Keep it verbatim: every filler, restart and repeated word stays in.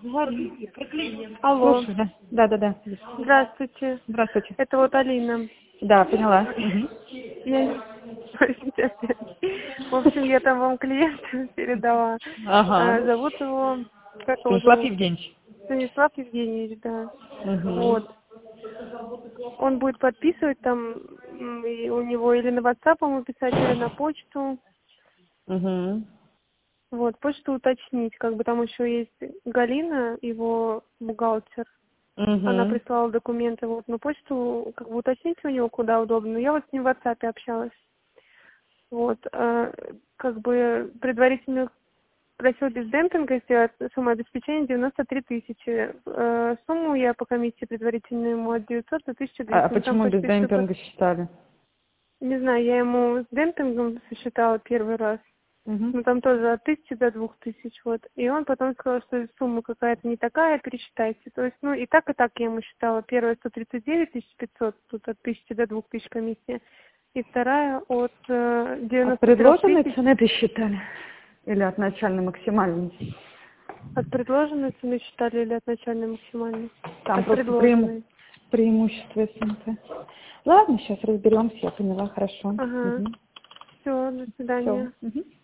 Алло. Слушай, да. Да, да, да. Здравствуйте. Здравствуйте. Это вот Алина. Да, поняла. Мгм. Я... Простите опять. В общем, я там вам клиента передала. А, Ага. Зовут его... Как его Станислав зовут? Евгеньевич. Станислав Евгеньевич, да. Угу. Вот. Он будет подписывать там, м, и у него или на WhatsApp ему писать, или на почту. Угу. Вот, почту уточнить. Как бы там еще есть Галина, его бухгалтер. Она Угу. прислала документы, вот, но почту как бы уточните у него, куда удобно. Я вот с ним в WhatsApp общалась. Вот, э, как бы предварительно просил без демпинга сделать самообеспечение девяносто три тысячи. Э, сумму я по комиссии предварительно ему от девятисот до тысячи А, а двухсот. Ну, там почему без почти все по... демпинга считали? Не знаю, я ему с демпингом сосчитала первый раз. Угу. Ну, там тоже от тысячи до двух тысяч, вот. И он потом сказал, что сумма какая-то не такая, пересчитайте. То есть, ну, и так, и так я ему считала. Первая сто тридцать девять тысяч пятьсот, тут от тысячи до двух тысяч комиссия. И вторая от э, От девяноста трёх предложенной тысяч. цены посчитали? Или от начальной максимальной? От предложенной цены считали или от начальной максимальной? Там От просто преиму... предложенной. преимущество СНП. Ладно, сейчас разберемся, я поняла, хорошо. Ага. Угу. Все, до Все. свидания. Угу.